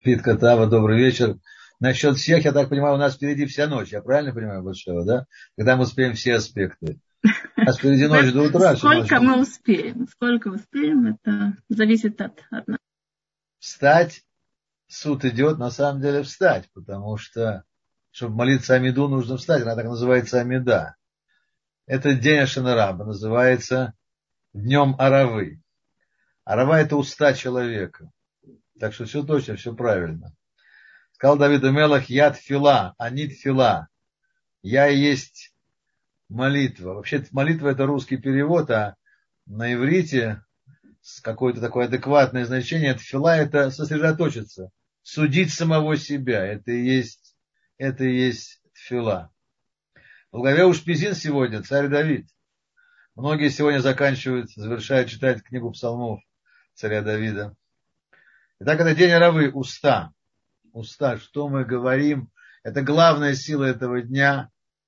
Питка Тава, добрый вечер. Насчет всех, я так понимаю, у нас впереди вся ночь. Я правильно понимаю, Большого, да? Когда мы успеем все аспекты. У нас впереди ночь до утра, все Сколько начнем. мы успеем? Сколько успеем, это зависит от нас. Встать, суд идет, на самом деле встать, потому что, чтобы молиться Амиду, нужно встать. Она так называется Амида. Это день Ашанараба, называется Днем Аравы. Арава – это уста человека. Так что все точно, все правильно. Сказал Давид Мелах, я тфила, анит фила. Я и есть молитва. Вообще молитва это русский перевод, а на иврите какое-то такое адекватное значение тфила это сосредоточиться, судить самого себя. Это и есть тфила. В главе Ушпизин сегодня царь Давид. Многие сегодня заканчивают, завершают читать книгу псалмов царя Давида. Итак, это день Аравы, уста. Уста, что мы говорим, это главная сила этого дня.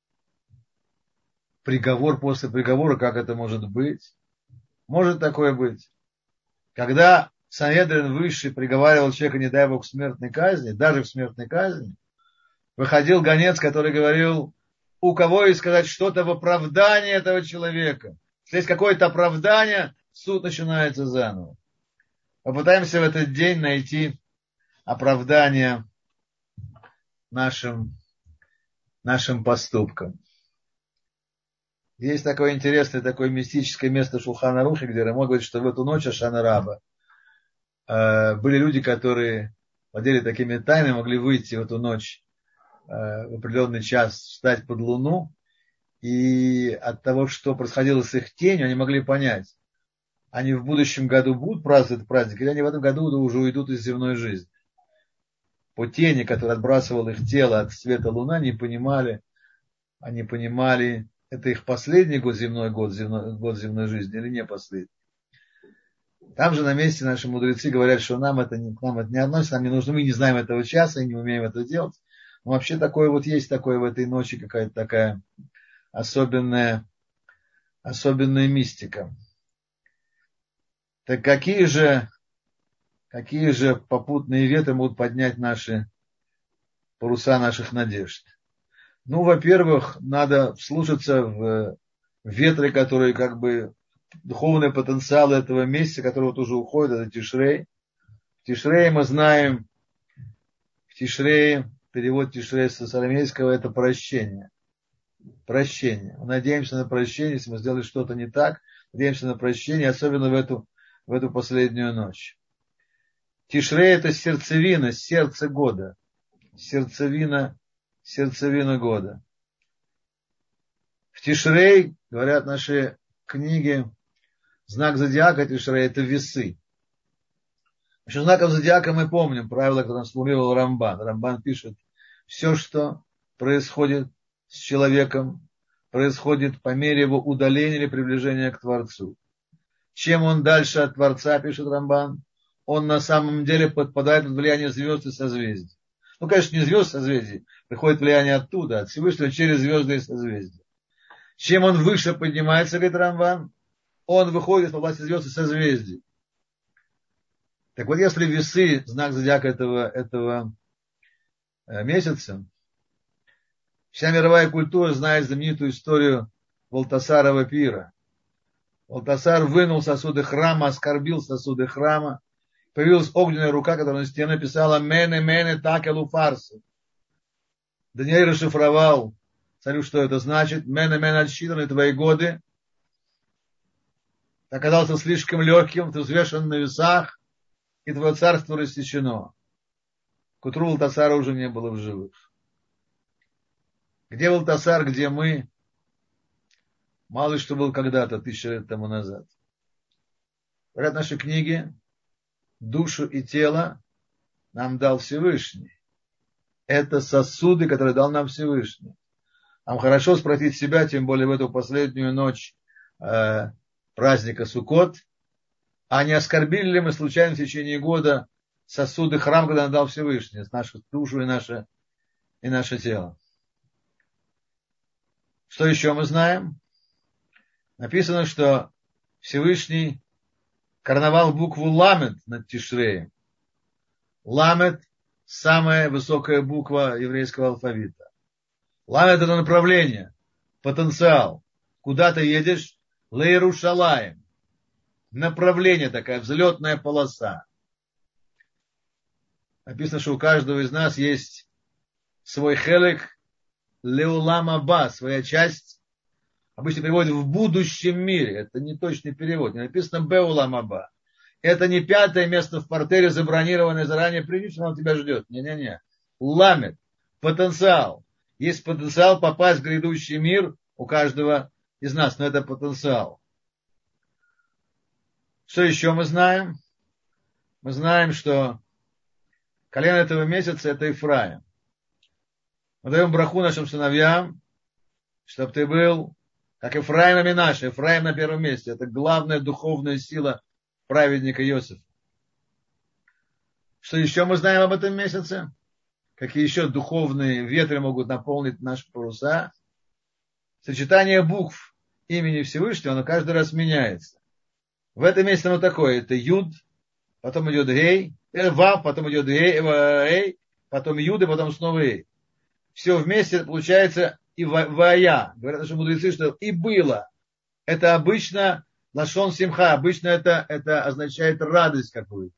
Приговор после приговора, как это может быть? Может такое быть. Когда Санедрин высший приговаривал человека, не дай бог, к смертной казни, даже к смертной казни, выходил гонец, который говорил, у кого есть сказать что-то в оправдании этого человека. Если есть какое-то оправдание, суд начинается заново. Попытаемся в этот день найти оправдание нашим поступкам. Есть такое интересное, такое мистическое место Шулхан Арухи, где Рамон говорит, что в эту ночь Ашана Раба были люди, которые владели такими тайнами, могли выйти в эту ночь в определенный час, встать под луну, и от того, что происходило с их тенью, они могли понять, они в будущем году будут праздновать этот праздник, или они в этом году уже уйдут из земной жизни. По тени, которая отбрасывала их тело от света луны, они понимали, это их последний год год земной жизни или не последний. Там же на месте наши мудрецы говорят, что к нам это не относится, нам не нужно, мы не знаем этого часа и не умеем это делать. Но вообще такое вот есть такое в этой ночи, какая-то такая особенная мистика. Так какие же попутные ветры могут поднять паруса наших надежд? Ну, во-первых, надо вслушаться в ветры, которые как бы духовный потенциал этого месяца, который вот уже уходит, это Тишрей. В Тишрее мы знаем, перевод Тишрея с арамейского это прощение. Прощение. Мы надеемся на прощение, если мы сделали что-то не так, надеемся на прощение, особенно в эту последнюю ночь. Тишрей это сердцевина, сердце года. Сердцевина года. В Тишрей, говорят наши книги, знак зодиака Тишрей это весы. Еще знаком зодиака мы помним правило, которое сформулировал Рамбан. Рамбан пишет, все, что происходит с человеком, происходит по мере его удаления или приближения к Творцу. Чем он дальше от Творца, пишет Рамбан, он на самом деле подпадает под влияние звезд и созвездий. Ну, конечно, не звезд и созвездий, приходит влияние оттуда, от Всевышнего через звезды и созвездия. Чем он выше поднимается, говорит Рамбан, он выходит из области звезд и созвездий. Так вот, если весы, знак зодиака этого месяца, вся мировая культура знает знаменитую историю Валтасарова пира. Валтасар вынул сосуды храма, оскорбил сосуды храма. Появилась огненная рука, которая на стене написала «Мене, мене, такелу фарсы». Даниэль расшифровал царю, что это значит. «Мене, мене, отсчитаны твои годы». Ты оказался слишком легким, ты взвешен на весах, и твое царство рассечено. К утру Валтасара уже не было в живых. Где Валтасар, где мы? Мало ли что был когда-то, 1000 лет тому назад. Говорят наши книги, душу и тело нам дал Всевышний. Это сосуды, которые дал нам Всевышний. Нам хорошо спросить себя, тем более в эту последнюю ночь праздника Суккот, а не оскорбили ли мы случайно в течение года сосуды храма, когда нам дал Всевышний, нашу душу и наше тело. Что еще мы знаем? Написано, что Всевышний карнавал букву Ламет над Тишреем. Ламет самая высокая буква еврейского алфавита. Ламет это направление, потенциал. Куда ты едешь? Лейрушалаем. Направление такая, взлетная полоса. Написано, что у каждого из нас есть свой хелек леулам аба, своя часть. Обычно переводят в будущем мире. Это не точный перевод. Не написано беулам аба. Это не пятое место в портере, забронированное заранее, придешь, что он тебя ждет. Не-не-не. Ламет. Потенциал. Есть потенциал попасть в грядущий мир у каждого из нас. Но это потенциал. Что еще мы знаем? Мы знаем, что колено этого месяца это Ефраим. Мы даем браху нашим сыновьям, чтобы ты был как Ефраим Аминаш. Ефраим на первом месте. Это главная духовная сила праведника Иосифа. Что еще мы знаем об этом месяце? Какие еще духовные ветры могут наполнить наши паруса? Сочетание букв имени Всевышнего, оно каждый раз меняется. В этом месяце оно такое. Это Юд, потом идет Гей, Вав, потом идет Гей, потом Юд, и потом снова Гей. Все вместе получается и Вая. Говорят наши мудрецы, что и было. Это обычно лашон симха. Обычно это означает радость какую-то.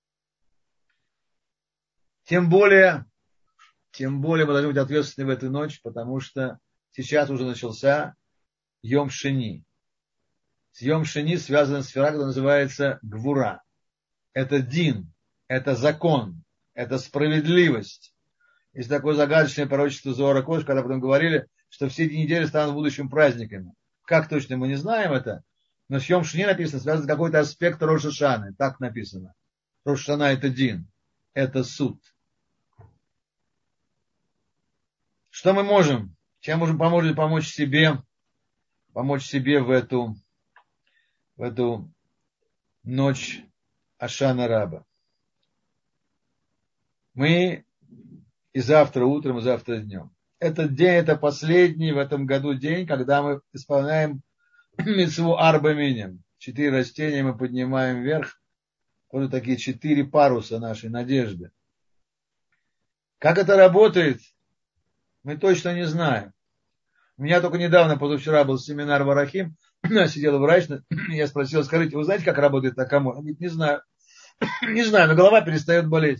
Тем более мы должны быть ответственны в эту ночь, потому что сейчас уже начался Йом Шени. С Йом Шени связана сфера, которая называется Гвура. Это дин, это закон, это справедливость. Есть такое загадочное пророчество Зоара Кош, когда потом говорили, что все эти недели станут будущими праздниками. Как точно мы не знаем это, но с Йом Шени написано, связан с какой-то аспект Рош ха-Шаны. Так написано. Рош ха-Шана это дин, это суд. Что мы можем? Чем можем помочь себе в эту ночь Ашана Раба? Мы и завтра утром, и завтра днем. Этот день, это последний в этом году день, когда мы исполняем мицву Арба Миним. 4 растения мы поднимаем вверх. Вот такие 4 паруса нашей надежды. Как это работает, мы точно не знаем. У меня только недавно, позавчера, был семинар в Арахим. Сидел врач, я спросил, скажите, вы знаете, как работает Акамор? Он говорит, не знаю. Не знаю, но голова перестает болеть.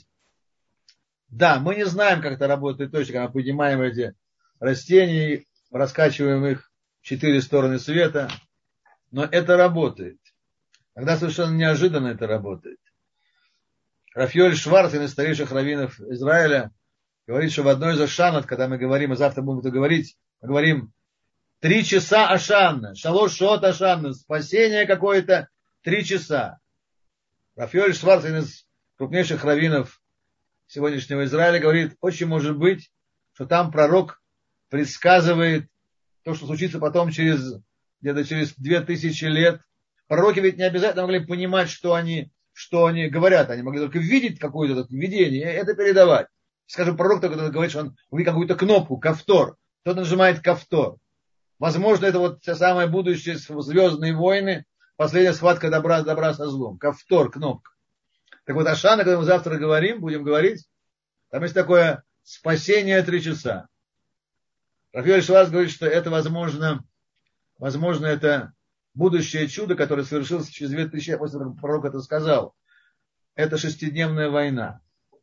Да, мы не знаем, как это работает точно, когда мы поднимаем эти растения, раскачиваем их в 4 стороны света. Но это работает. Когда совершенно неожиданно это работает. Рав Йоэль Шварц, один из старейших раввинов Израиля, говорит, что в одной из ашанот, когда мы говорим, и завтра будем это говорить, мы говорим 3 часа ашанна, шалош шот ашанна, спасение какое-то 3 часа. Рав Йоэль Шварц, один из крупнейших раввинов сегодняшнего Израиля, говорит, очень может быть, что там пророк предсказывает то, что случится потом где-то через 2000 лет. Пророки ведь не обязательно могли понимать, что они говорят. Они могли только видеть какое-то видение и это передавать. Скажем, пророк только говорит, что он увидит какую-то кнопку, кафтор. Кто-то нажимает кафтор. Возможно, это вот все самое будущее звездные войны, последняя схватка добра со злом. Кафтор, кнопка. Так вот, Ашана, когда мы завтра будем говорить, там есть такое спасение 3 часа. Рав Йоэль Шварц говорит, что это возможно, это будущее чудо, которое совершилось через 2000 лет после того, как пророк это сказал. Это 6-дневная война.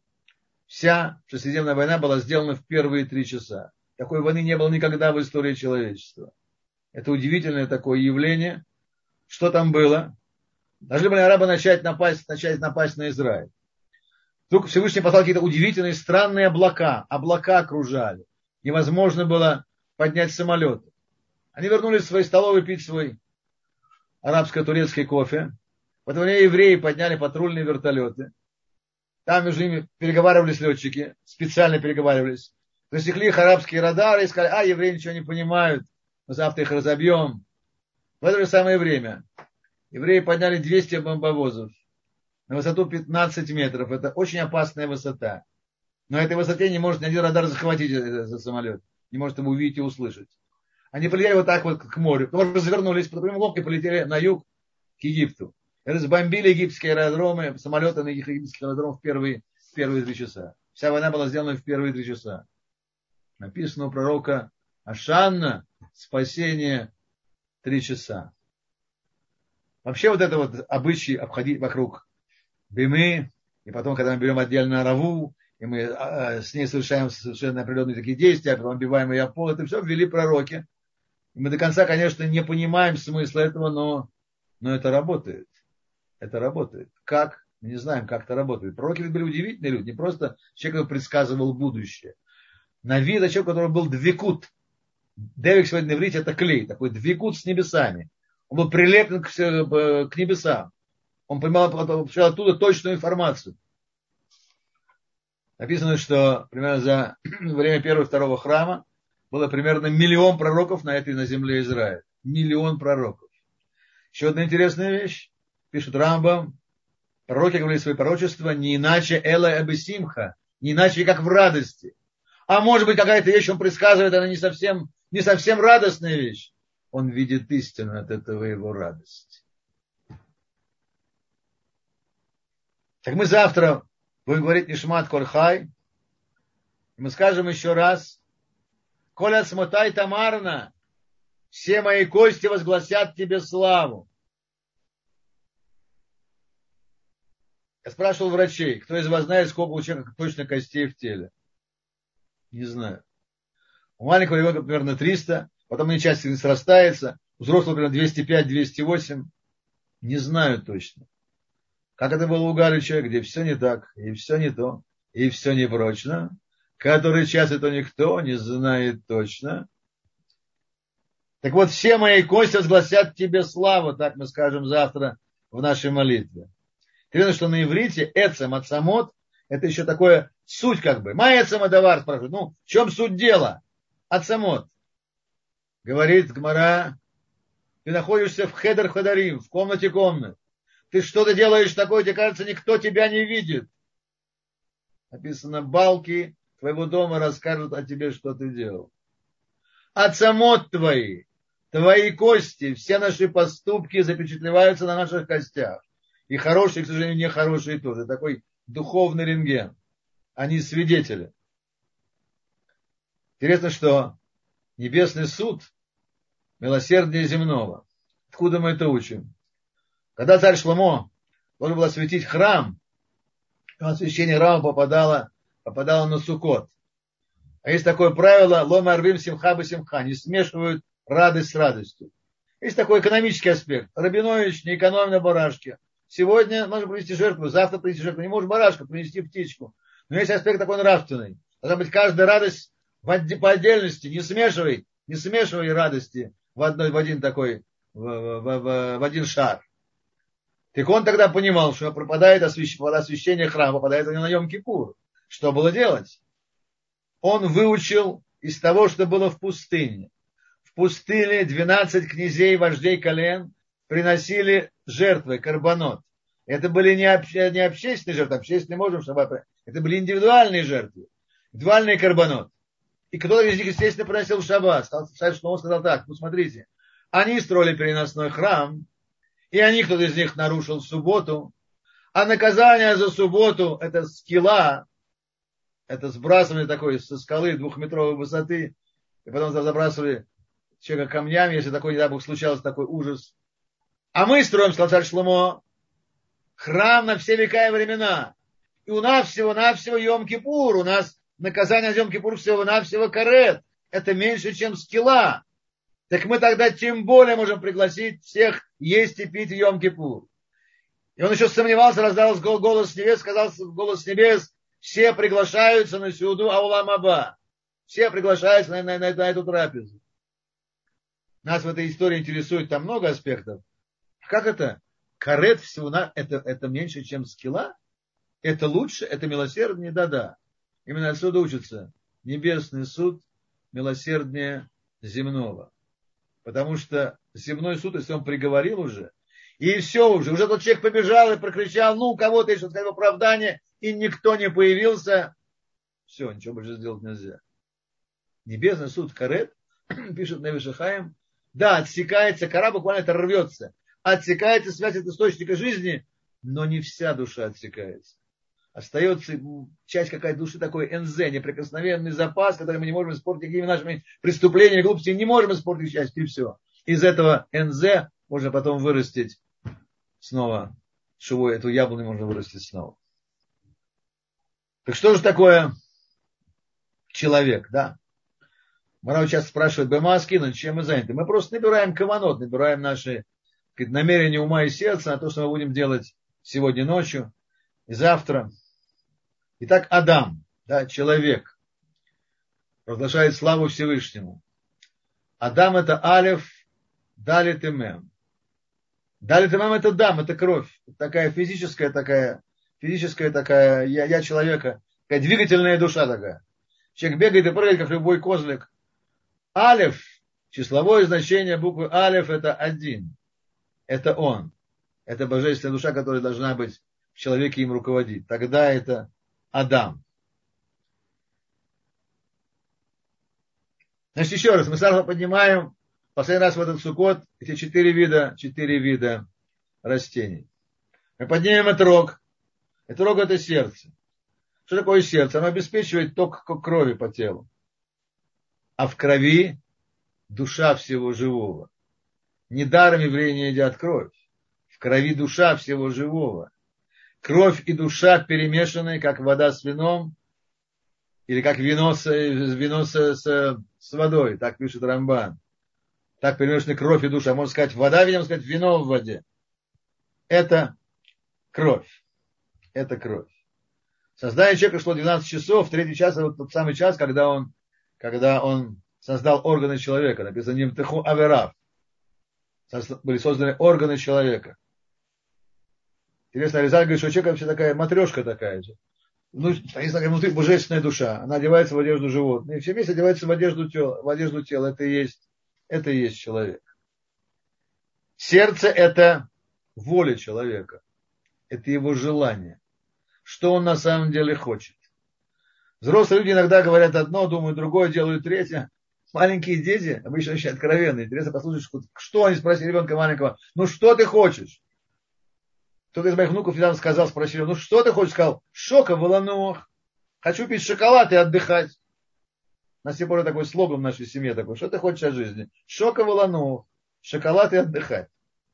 Вся 6-дневная война была сделана в первые 3 часа. Такой войны не было никогда в истории человечества. Это удивительное такое явление. Что там было? Должны были арабы начать напасть на Израиль. Вдруг Всевышний послал какие-то удивительные, странные облака. Облака окружали. Невозможно было поднять самолеты. Они вернулись в свои столовые пить свой арабско-турецкий кофе. В это время евреи подняли патрульные вертолеты. Там между ними переговаривались летчики. Специально переговаривались. Засекли их арабские радары и сказали, евреи ничего не понимают. Мы завтра их разобьем. В это же самое время евреи подняли 200 бомбовозов на высоту 15 метров. Это очень опасная высота. Но этой высоте не может ни один радар захватить этот самолет. Не может его увидеть и услышать. Они полетели вот так вот к морю. Потом развернулись под прямым углом и полетели на юг к Египту. И разбомбили египетские аэродромы, самолеты на египетских аэродромах в первые 3 часа. Вся война была сделана в первые 3 часа. Написано у пророка Ашанна спасение 3 часа. Вообще вот это вот обычай обходить вокруг Бимы, и потом, когда мы берем отдельно Раву, и мы с ней совершаем совершенно определенные такие действия, а потом отбиваем ее пол, это все ввели пророки. И мы до конца, конечно, не понимаем смысла этого, но это работает. Это работает. Как? Мы не знаем, как это работает. Пророки были удивительные люди, не просто человек, который предсказывал будущее. Нави — это человек, у которого был двикут. Девик сегодня на иврите — это клей, такой двикут с небесами. Он был прилеплен к небесам. Он получал оттуда точную информацию. Написано, что примерно за время первого и второго храма было примерно 1 миллион пророков на земле Израиля. 1 миллион пророков. Еще одна интересная вещь. Пишет Рамбам. Пророки говорили свои пророчества не иначе эла эбесимха, не иначе как в радости. А может быть, какая-то вещь он предсказывает, она не совсем радостная вещь. Он видит истину, от этого его радость. Так мы завтра будем говорить Нишмат Коль-Хай. Мы скажем еще раз. Коля смотай тамарна. Все мои кости возгласят тебе славу. Я спрашивал врачей, кто из вас знает, сколько у человека точно костей в теле? Не знаю. У маленького ребенка примерно 300, потом они части срастается. У взрослого примерно 205-208. Не знаю точно. Как это было у Галича, где все не так, и все не то, и все непрочно. Который час это никто не знает точно. Так вот, все мои кости возгласят тебе славу, так мы скажем завтра в нашей молитве. Интересно, что на иврите эцем, ацамот, это еще такое суть как бы. Ма эцем адавар спрашивают. В чем суть дела? Ацамот. Говорит Гмара, ты находишься в хедер хадарим, в комнате комнат. Ты что-то делаешь такое, тебе кажется, никто тебя не видит. Написано, балки твоего дома расскажут о тебе, что ты делал. Ацамот твои кости, все наши поступки запечатлеваются на наших костях. И хорошие, к сожалению, нехорошие тоже. Такой духовный рентген. Они свидетели. Интересно, что небесный суд милосерднее земного. Откуда мы это учим? Когда царь Шломо должен был осветить храм, освящение храма попадало на Суккот. А есть такое правило, лома арвим симха бы симха, не смешивают радость с радостью. Есть такой экономический аспект. Рабинович не экономит на барашке. Сегодня можно принести жертву, завтра принести жертву. Не можешь барашка, принести птичку. Но есть аспект такой нравственный. Должна быть каждая радость по отдельности. Не смешивай радости в один такой, в один шар. Так он тогда понимал, что пропадает освящение храма, попадает на Йом-Кипур. Что было делать? Он выучил из того, что было в пустыне. В пустыне 12 князей, вождей колен приносили жертвы, карбонот. Это были не общественные жертвы, общественные можем шаббат. Это были индивидуальные жертвы, индивидуальный карбонот. И кто-то из них, естественно, приносил в шаббат. Он сказал так, смотрите, они строили переносной храм, и кто-то из них нарушил в субботу, а наказание за субботу это скилла, это сбрасывание такой со скалы 2-метровой высоты, и потом забрасывали человека камнями, если такой, не дай Бог, случался такой ужас. А мы строим, сказал царь Шломо, храм на все века и времена. И у нас всего-навсего Йом-Кипур, у нас наказание за Йом-Кипур всего-навсего карет. Это меньше, чем скилла. Так мы тогда тем более можем пригласить всех есть и пить Йом-Кипур. И он еще сомневался, раздался голос с небес, сказал голос с небес, все приглашаются на сюду Аулам Аба. Все приглашаются на эту трапезу. Нас в этой истории интересует там много аспектов. Как это? Карет всего это меньше, чем скилла? Это лучше? Это милосерднее? Да. Именно отсюда учится. Небесный суд милосерднее земного. Потому что земной суд, если он приговорил уже, и все уже тот человек побежал и прокричал, кого-то еще сказал оправдание, и никто не появился, все, ничего больше сделать нельзя. Небесный суд карет, пишет Невиш Хаим, да, отсекается, кора буквально это рвется, отсекается связь от источника жизни, но не вся душа отсекается. Остается часть какая-то души, такой НЗ, неприкосновенный запас, который мы не можем испортить никакими нашими преступлениями, глупостями, не можем испортить счастье, и все. Из этого НЗ можно потом вырастить снова, эту яблоню можно вырастить снова. Так что же такое человек, да? Марав часто спрашивает, Бемаски, но чем мы заняты? Мы просто набираем каванот, набираем наши намерения ума и сердца на то, что мы будем делать сегодня ночью и завтра. Итак, Адам, да, человек, провозглашает славу Всевышнему. Адам это Алеф, Далит и Мем. Далит и Мем это дам, это кровь. Такая физическая я человека, такая двигательная душа такая. Человек бегает и прыгает, как любой козлик. Алеф, числовое значение буквы Алеф это один. Это он. Это божественная душа, которая должна быть в человеке, им руководить. Тогда это Адам. Значит, еще раз, мы сразу поднимаем последний раз в этот суккот эти четыре вида растений. Мы поднимем этрог. Этрог это сердце. Что такое сердце? Оно обеспечивает ток крови по телу. А в крови душа всего живого. Недаром евреи не едят кровь. В крови душа всего живого. Кровь и душа перемешаны, как вода с вином, или как вино с водой. Так пишет Рамбан. Так перемешаны кровь и душа. Можно сказать вода, можно сказать вино в воде. Это кровь. Это кровь. Создание человека шло 12 часов, третий час, это вот тот самый час, когда он создал органы человека. Написано Нимтеху Аверав. Были созданы органы человека. Интересно, Аризаль говорит, что у человека вообще такая матрешка такая же. Ну, внутри божественная душа. Она одевается в одежду животного. И все вместе одеваются в одежду тела. Это и есть человек. Сердце это воля человека. Это его желание. Что он на самом деле хочет. Взрослые люди иногда говорят одно, думают другое, делают третье. Маленькие дети, обычно очень откровенные. Интересно послушать, что они спросили ребенка маленького. Ну что ты хочешь? Кто-то из моих внуков недавно спросили, ну что ты хочешь? Сказал, шока воланух. Хочу пить шоколад и отдыхать. У нас сегодня такой слоган в нашей семье такой. Что ты хочешь от жизни? Шока воланух. Шоколад и отдыхать.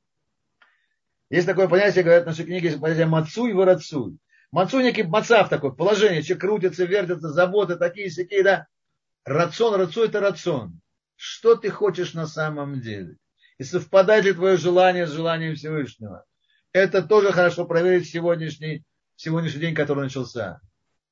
Есть такое понятие, говорят в нашей книге, есть понятие мацуй варацуй. Мацуй некий мацав такой, положение. Человек крутится, вертится, заботы такие-сякие, да. Рацион это рацион. Что ты хочешь на самом деле? И совпадает ли твое желание с желанием Всевышнего? Это тоже хорошо проверить в сегодняшний день, который начался.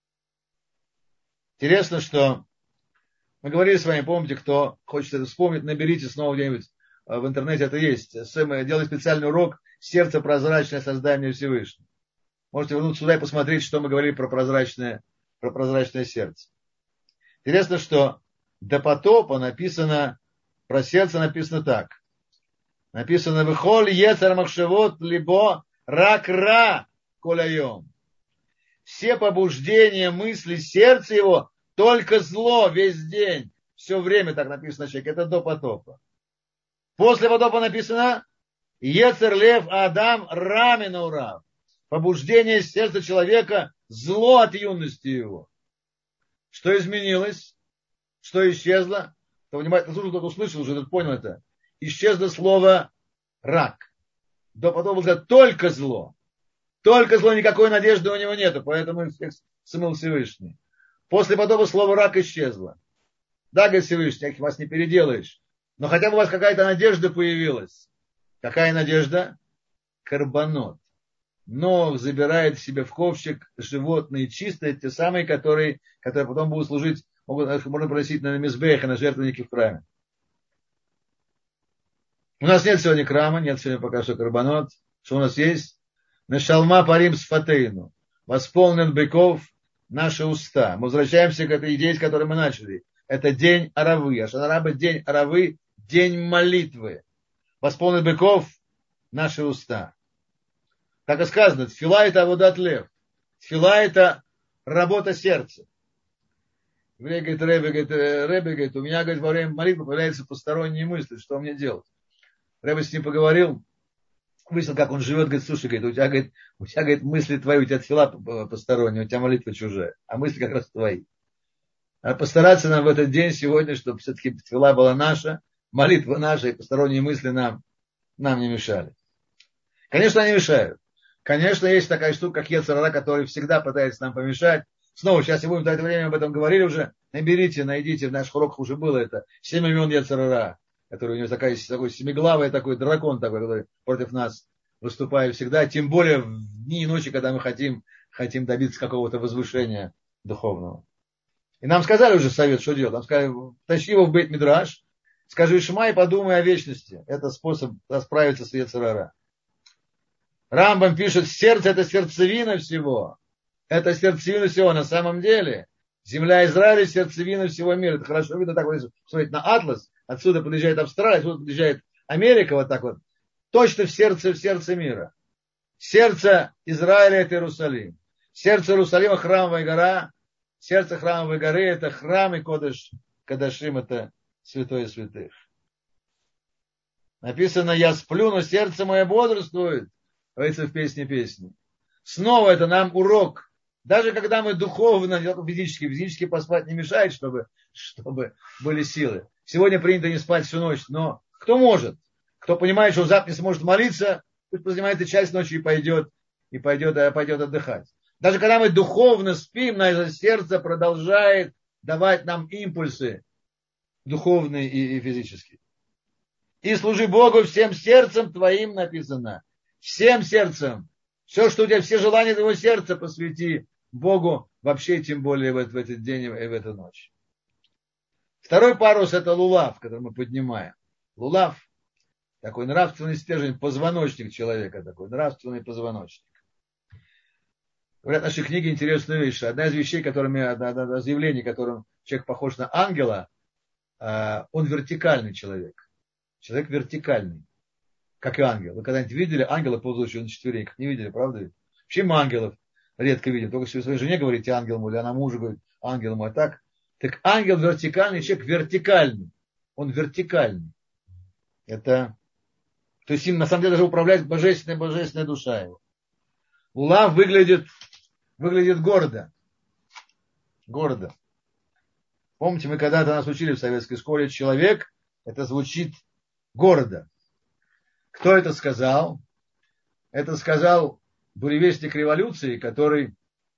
Интересно, что мы говорили с вами, помните, кто хочет это вспомнить, наберите снова где-нибудь в интернете, это есть. Делаю специальный урок «Сердце прозрачное, создание Всевышнего». Можете вернуться сюда и посмотреть, что мы говорили про прозрачное сердце. Интересно, что до потопа написано, про сердце написано так. Написано, «Вихоль ецар махшевот либо рак-ра коляйом». Все побуждения, мысли, сердце его, только зло весь день. Все время так написано, человек. Это до потопа. После потопа написано, «Ецар лев Адам рамина урав». Побуждение сердца человека, зло от юности его. Что изменилось? Что исчезло? Кто внимательно слушал, тот услышал уже, тот понял это. Исчезло слово рак. До потом было только зло. Только зло, никакой надежды у него нету, поэтому всех смыл Всевышний. После потопа слово рак исчезло. Да, говорит Всевышний, вас не переделаешь. Но хотя бы у вас какая-то надежда появилась. Какая надежда? Карбонот. Но забирает себе в ковчег животные чистые, те самые, которые потом будут служить, можно приносить на мизбех и на жертвенники в храме. У нас нет сегодня храма, нет сегодня пока что карбонот. Что у нас есть? Нашалма парим сфатейну. Восполнен быков наши уста. Мы возвращаемся к этой идее, с которой мы начали. Это день Аравы. Ашанараба день Аравы, день молитвы. Восполнен быков наши уста. Так и сказано, тфила это аводат лев. Тфила это работа сердца. Ребе говорит, у меня, говорит, во время молитвы появляются посторонние мысли, что мне делать. Ребе с ним поговорил, выяснил, как он живет, говорит, слушай, говорит, у тебя, говорит, мысли твои, у тебя тфила посторонняя, у тебя молитва чужая, а мысли как раз твои. Надо постараться нам в этот день сегодня, чтобы все-таки тфила была наша, молитва наша, и посторонние мысли нам не мешали. Конечно, они мешают. Конечно, есть такая штука, как йецер ара, который всегда пытается нам помешать. Снова, сейчас я будем в это время об этом говорили уже. Найдите, в наших уроках уже было это. 7 имен йецер ара, который у него такой семиглавый такой дракон такой, который против нас выступает всегда. Тем более в дни и ночи, когда мы хотим добиться какого-то возвышения духовного. И нам сказали уже совет, что делать. Нам сказали, тащи его в бейт-мидраш, скажи шма и подумай о вечности. Это способ расправиться с йецер ара. Рамбам пишет, сердце это сердцевина всего. Это сердцевина всего на самом деле. Земля Израиля сердцевина всего мира. Это хорошо видно, так вот, если посмотреть на атлас. Отсюда подъезжает Австралия, отсюда подъезжает Америка, вот так вот. Точно в сердце мира. Сердце Израиля это Иерусалим. Сердце Иерусалима храмовая гора. Сердце храмовой горы это храм и Кадашим это святое святых. Написано, я сплю, но сердце мое бодрствует. Говорится в песне. Снова это нам урок. Даже когда мы духовно, не только физически поспать не мешает, чтобы были силы. Сегодня принято не спать всю ночь, но кто может? Кто понимает, что он завтра не сможет молиться, пусть позанимается часть ночи и пойдет отдыхать. Даже когда мы духовно спим, наше сердце продолжает давать нам импульсы духовные и физические. И служи Богу всем сердцем твоим, написано. Всем сердцем. Все, что у тебя, все желания твоего сердца посвяти Богу, вообще, тем более в этот день и в эту ночь. Второй парус это лулав, который мы поднимаем. Лулав, такой нравственный стержень, позвоночник человека, такой нравственный позвоночник. Говорят, в нашей книге интересная вещь. Одна из вещей, одно заявление, которым человек похож на ангела, он вертикальный человек. Человек вертикальный. Как и ангел. Вы когда-нибудь видели ангела, ползущего на четвереньках? Не видели, правда? Вообще мы ангелов редко видим. Только если вы своей жене говорите ангел мой, или она мужу говорит ангел мой. Так ангел вертикальный, человек вертикальный. Он вертикальный. То есть им на самом деле даже управляет божественная душа его. Лулав выглядит гордо. Гордо. Помните, мы когда-то нас учили в советской школе, человек, это звучит гордо. Кто это сказал? Это сказал буревестник революции, который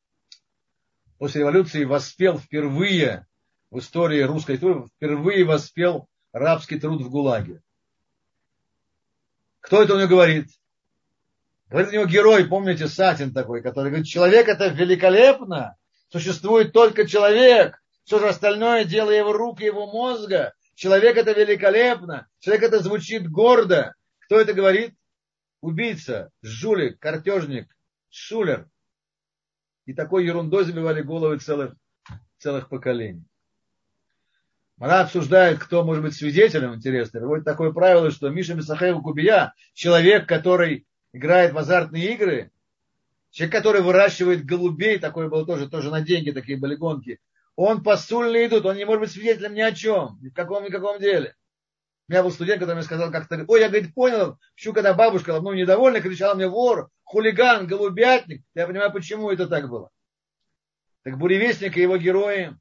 после революции воспел впервые в истории русской истории, впервые воспел рабский труд в ГУЛАГе. Кто это у него говорит? Говорит у него герой, помните, Сатин такой, который говорит, человек это великолепно, существует только человек, все же остальное дело его рук и его мозга. Человек это великолепно, человек это звучит гордо. Кто это говорит? Убийца, жулик, картежник, шулер. И такой ерундой забивали головы целых поколений. Мара обсуждает, кто может быть свидетелем, интересно. Приводит такое правило, что Миша Мисахаев Кубия, человек, который играет в азартные игры, человек, который выращивает голубей, такое было тоже на деньги такие были гонки, он посульно идут, он не может быть свидетелем ни о чем, ни в каком деле. У меня был студент, который мне сказал как-то, я, говорит, понял, почему когда бабушка недовольна, кричала мне вор, хулиган, голубятник. Я понимаю, почему это так было. Так буревестник и его герои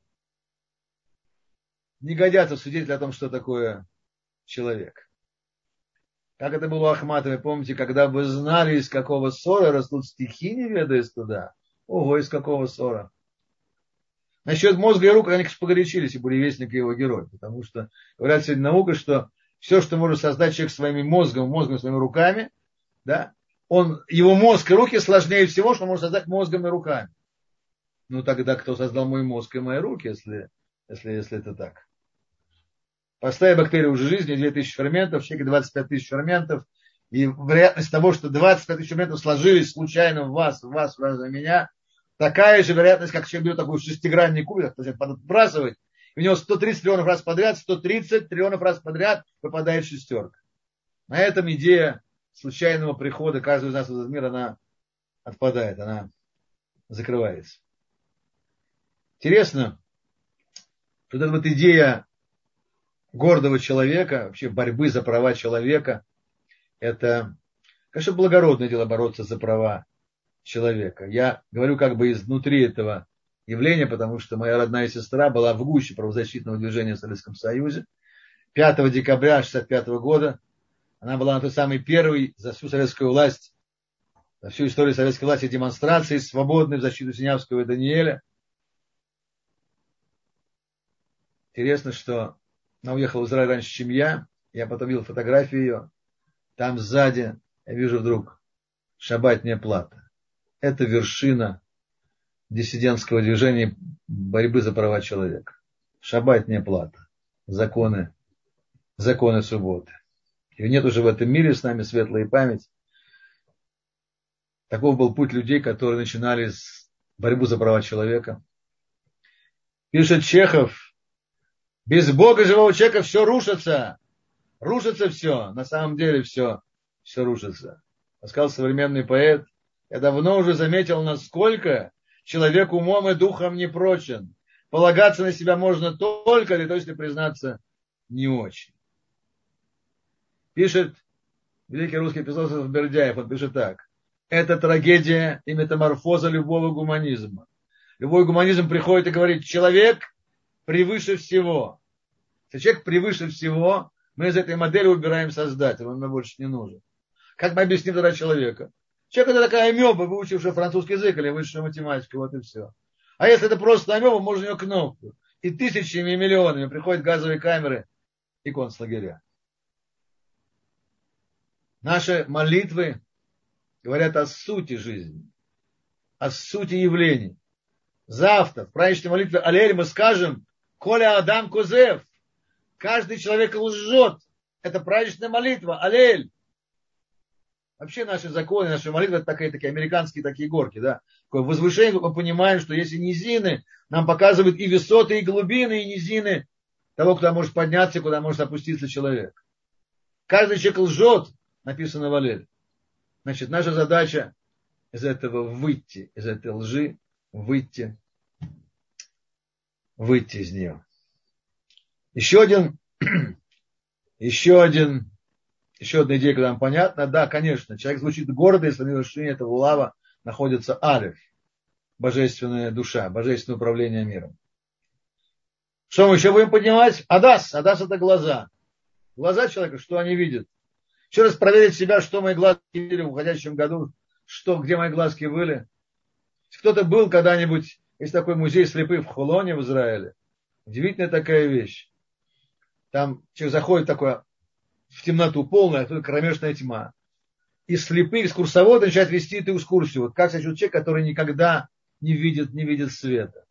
не годятся в свидетель о том, что такое человек. Как это было у Ахматовой, помните, когда вы знали, из какого ссора растут стихи, не ведая стыда. Ого, из какого ссора. Насчет мозга и рук они погорячились, и буревестник и его герой. Потому что, говорят сегодня наука, что все, что может создать человек своим мозгом, своими руками, да, его мозг и руки сложнее всего, что может создать мозгом и руками. Ну тогда кто создал мой мозг и мои руки, если это так? Простая бактерия уже жизни, 2000 ферментов, в человеке 25 тысяч ферментов, и вероятность того, что 25 тысяч ферментов сложились случайно в вас, в меня, такая же вероятность, как человек берет такой шестигранный кубик, начинает подбрасывать, и у него 130 триллионов раз подряд, 130 триллионов раз подряд выпадает шестерка. На этом идея случайного прихода каждого из нас в этот мир, она отпадает, она закрывается. Интересно, что эта вот идея гордого человека, вообще борьбы за права человека, это Конечно, благородное дело бороться за права человека. Я говорю как бы изнутри этого явления, потому что моя родная сестра была в гуще правозащитного движения в Советском Союзе. 5 декабря 1965 года она была на той самой первой за всю советскую власть, за всю историю советской власти демонстрации свободной в защиту Синявского и Даниэля. Интересно, что она уехала в Израиль раньше, чем я. Я потом видел фотографии ее. Там сзади я вижу вдруг шаббатная плата. Это вершина диссидентского движения борьбы за права человека. Шаббатная плата. Законы субботы. И нет уже в этом мире с нами светлая память. Таков был путь людей, которые начинали с борьбу за права человека. Пишет Чехов, без Бога живого человека все рушится. Рушится все. На самом деле все рушится. Сказал современный поэт, я давно уже заметил, насколько человек умом и духом не прочен. Полагаться на себя можно только для того, если признаться не очень. Пишет великий русский философ Бердяев, он пишет так. Это трагедия и метаморфоза любого гуманизма. Любой гуманизм приходит и говорит, человек превыше всего. Если человек превыше всего, мы из этой модели убираем создателя, он нам больше не нужен. Как мы объясним тогда человека? Человек это такая амеба, выучившая французский язык или высшую математику, вот и все. А если это просто амеба, можно у нее кнопку. И тысячами и миллионами приходят газовые камеры и концлагеря. Наши молитвы говорят о сути жизни, о сути явлений. Завтра в праздничной молитве Алель мы скажем «Коля Адам Козев». Каждый человек лжет. Это праздничная молитва. Алель. Вообще наши законы, наши молитвы, это такие американские такие горки. Да? Такое возвышение, мы понимаем, что если низины, нам показывают и высоты, и глубины, и низины того, куда может подняться, куда может опуститься человек. Каждый человек лжет, написано в Алель. Значит, наша задача из этого выйти, из этой лжи, выйти из нее. Еще одна идея, когда нам понятно, да, конечно, человек звучит гордо, если на вершине этого лава находится Алеф, божественная душа, божественное управление миром. Что мы еще будем поднимать? Адас это глаза. Глаза человека, что они видят? Еще раз проверить себя, что мои глазки видели в уходящем году, где мои глазки были. Если кто-то был когда-нибудь, есть такой музей слепых в Холоне в Израиле. Удивительная такая вещь. Там человек заходит такое в темноту полная, тут кромешная тьма. И слепые экскурсоводы начинают вести эту экскурсию. Вот как себя чувствует человек, который никогда не видит света.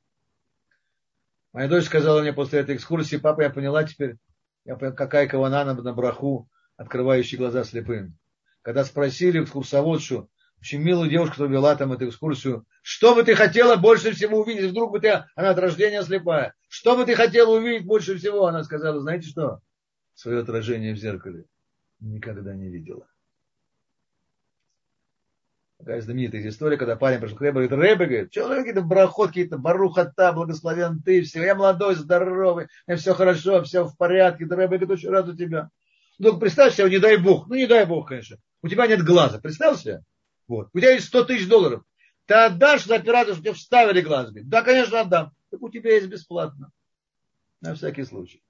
Моя дочь сказала мне после этой экскурсии, папа, я поняла теперь, какая кавана на браху, открывающий глаза слепым. Когда спросили экскурсоводшу, очень милую девушку, которая вела там эту экскурсию, что бы ты хотела больше всего увидеть? Вдруг бы она от рождения слепая. Что бы ты хотела увидеть больше всего? Она сказала, знаете что? Свое отражение в зеркале никогда не видела. Такая знаменитая история, когда парень пришел к Ребе, говорит, Ребе, говорит, что какие-то брахот, какие-то барухата, благословен ты, все, я молодой, здоровый, у меня все хорошо, все в порядке, Ребе, говорит, очень рад у тебя. Ну, представь себе, не дай Бог, конечно, у тебя нет глаза, представь себе, вот, у тебя есть $100 000, ты отдашь за операцию, что тебе вставили глаз, говорит, да, конечно, отдам, так у тебя есть бесплатно, на всякий случай.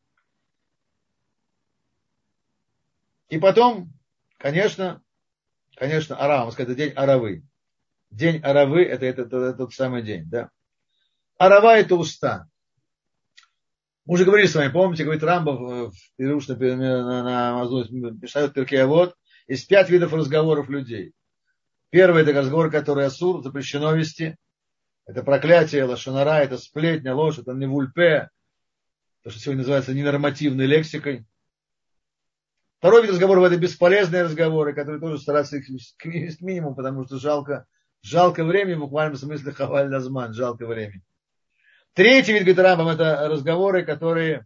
И потом, конечно, Ара, можно сказать, это день Аравы. День Аравы, это тот самый день, да. Арава это уста. Мы уже говорили с вами, помните, говорит Рамбов, на Мишнат Перкей Авот, есть 5 видов разговоров людей. Первый это разговор, который асур, запрещено вести. Это проклятие, лашон ара, это сплетня, ложь, это невульпе, то, что сегодня называется ненормативной лексикой. Второй вид разговоров это бесполезные разговоры, которые тоже стараются их свести к минимуму, потому что жалко времени, в буквальном смысле хаваль назман, жалко времени. Третий вид, говорит Рамбам, это разговоры, которые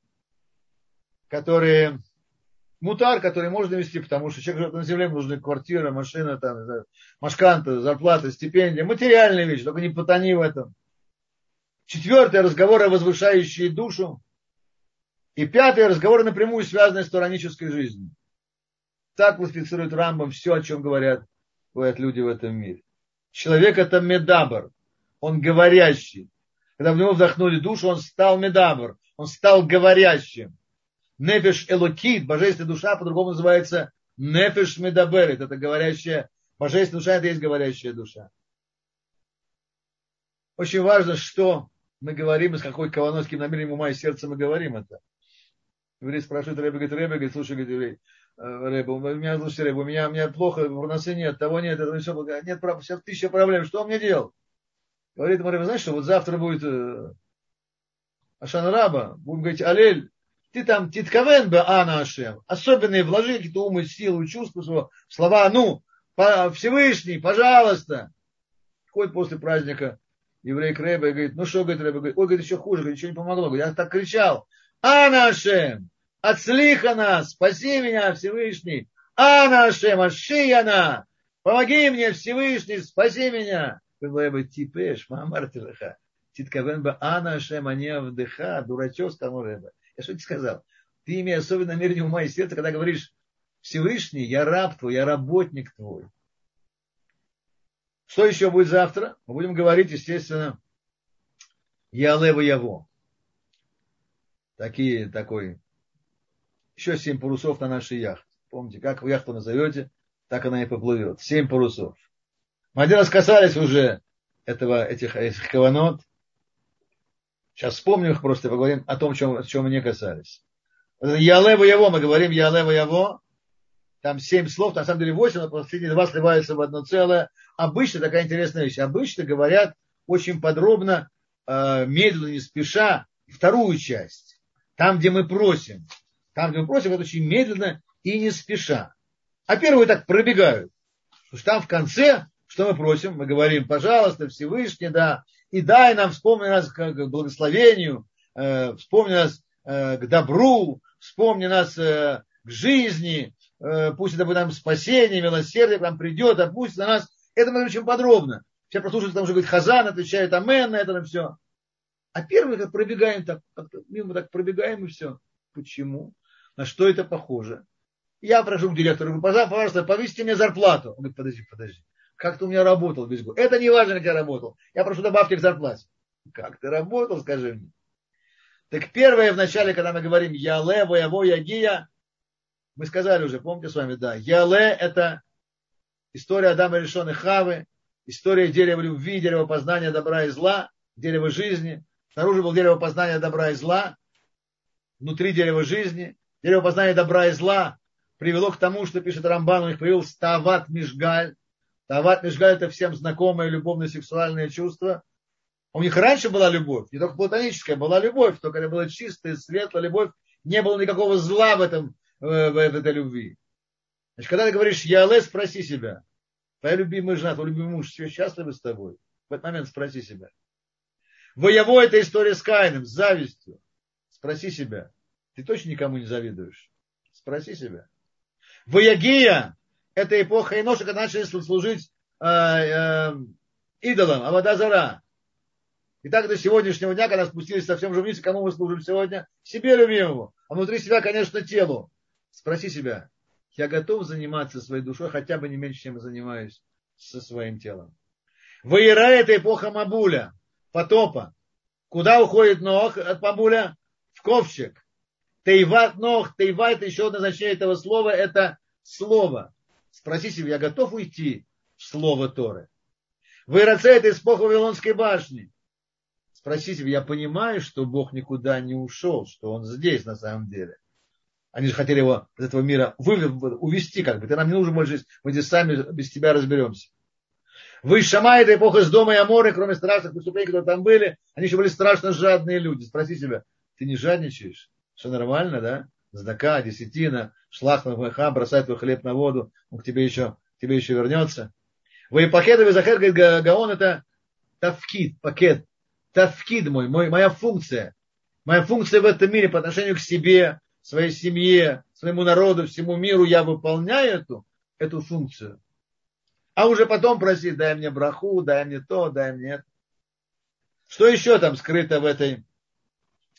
мутар, которые можно вести, потому что человек живет на земле, нужны квартира, машина, там, машканта, зарплата, стипендия, материальные вещи, только не потони в этом. Четвертый разговоры, возвышающие душу. И пятый разговоры напрямую связанные с туранической жизнью. Так классифицирует Рамбам все, о чем говорят люди в этом мире. Человек это медабр, он говорящий. Когда в него вдохнули душу, он стал медабр, он стал говорящим. Нефеш элокит, божественная душа, по-другому называется нефеш медаберет. Это говорящая, божественная душа, это есть говорящая душа. Очень важно, что мы говорим, из какой каванотским намерением ума и сердца мы говорим это. Еврей спрашивает Ребе, говорит, слушай, говорит, еврей, Ребе, у меня плохо, вносы нет, того нет, этого все, нет, сейчас 1000 проблем, что он мне делал? Говорит ему Ребе, знаешь что, вот завтра будет Ашан Раба, будем говорить Алель, ты там титковен бы Ана Ашем, особенные вложи какие-то умы, силы, чувства, слова, Всевышний, пожалуйста. Ходит после праздника еврей к Ребе и говорит, ну что, говорит Ребе, говорит, ой, говорит, еще хуже, говорит, ничего не помогло, говорит, я так кричал, Ана Ашем, отслиха нас, спаси меня, Всевышний, Ана Ашем, Ашияна, помоги мне, Всевышний, спаси меня. Ребе, типеш, мамартилаха, титковен бы Ана Ашем, а не авдыха, дурачок, сказал Ребе. Я что тебе сказал? Ты имеешь особенное намерение ума и сердца, когда говоришь, Всевышний, я раб твой, я работник твой. Что еще будет завтра? Мы будем говорить, естественно, Ялева Яво. Такой, еще 7 парусов на нашей яхте. Помните, как вы яхту назовете, так она и поплывет. 7 парусов. Мы один раз касались уже этих каванот. Сейчас вспомним их просто, поговорим о том, о чем мы не касались. Ялева Яво, мы говорим Ялева Яво. Там 7 слов, на самом деле 8, но последние 2 сливаются в одно целое. Обычно такая интересная вещь. Обычно говорят очень подробно, медленно, не спеша, вторую часть. Там, где мы просим. Это очень медленно и не спеша. А первую так пробегают. Потому что там в конце, что мы просим? Мы говорим, пожалуйста, Всевышний, да, и дай нам, вспомни нас к благословению, вспомни нас к добру, вспомни нас к жизни, пусть это будет нам спасение, милосердие к нам придет, а пусть на нас. Это мы очень подробно. Все прослушают, там уже говорит Хазан, отвечает амен на это, на все. А первый как пробегаем, так, мимо так пробегаем и все. Почему? На что это похоже? Я прошу к директору, говорю, пожалуйста, повысьте мне зарплату. Он говорит, подожди. Как ты у меня работал весь год? Это не важно, как я работал. Я прошу добавки к зарплате. Как ты работал, скажи мне. Так первое в начале, когда мы говорим Яле, Вояво, Ягия, мы сказали уже, помните с вами, да, Яле это история Адама Ришон и Хавы, история дерева любви, дерева познания добра и зла, дерева жизни. Снаружи было дерево познания добра и зла, внутри дерева жизни. Дерево познания добра и зла привело к тому, что пишет Рамбан, у них появился Тават Мишгаль. Тават Мишгаль это всем знакомое любовно-сексуальное чувство. У них раньше была любовь, не только платоническая, была любовь, только это была чистая, светлая любовь, не было никакого зла в этой любви. Значит, когда ты говоришь Яле, спроси себя, твоя любимая жена, твой любимый муж все счастливы с тобой? В этот момент спроси себя. Вояво это история с Каином, с завистью. Спроси себя, ты точно никому не завидуешь? Спроси себя. Воягия это эпоха Еноша, когда начали служить идолам, Аводазара. И так до сегодняшнего дня, когда спустились совсем же вниз, кому мы служим сегодня? Себе любимому. А внутри себя, конечно, телу. Спроси себя, я готов заниматься своей душой хотя бы не меньше, чем я занимаюсь со своим телом. Ваера это эпоха Мабуля, потопа. Куда уходит Ноах от Мабуля? В ковчег. Тейват Ноах, Тейва это еще одно значение этого слова, это слово. Спроси себя, я готов уйти в слово Торы? Ваераце это эпоха Вавилонской башни. Спроси себя, я понимаю, что Бог никуда не ушел, что Он здесь на самом деле. Они же хотели его из этого мира увести, как бы. Ты нам не нужен больше, мы здесь сами без тебя разберемся. Вы Шама, это эпоха с дома и Аморы, кроме страшных преступлений, которые там были, они еще были страшно жадные люди. Спроси себя, ты не жадничаешь? Все нормально, да? Здака, десятина, шлах на ВХ, бросай твой хлеб на воду, он к тебе еще вернется. Вы пакеты, вы захер, говорит Гаон, это тавкид, пакет. Тавкид моя функция. Моя функция в этом мире по отношению к себе, своей семье, своему народу, всему миру, я выполняю эту функцию. А уже потом проси, дай мне браху, дай мне то, дай мне это. Что еще там скрыто в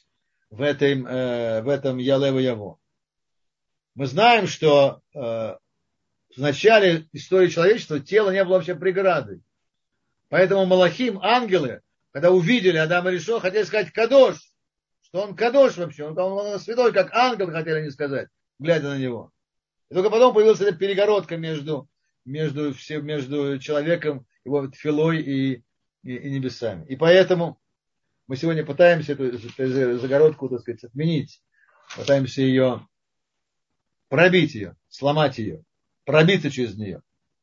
этом Ялева Яво? Мы знаем, что В начале истории человечества тело не было вообще преградой. Поэтому малахим, ангелы, когда увидели Адама и Ишо, хотели сказать кадош, что он кадош вообще, он святой, как ангел, хотели они сказать, глядя на него. И только потом появилась эта перегородка между человеком, его тфилой и небесами. И поэтому мы сегодня пытаемся эту загородку, так сказать, отменить. Пытаемся ее пробить ее, сломать ее, пробиться через нее.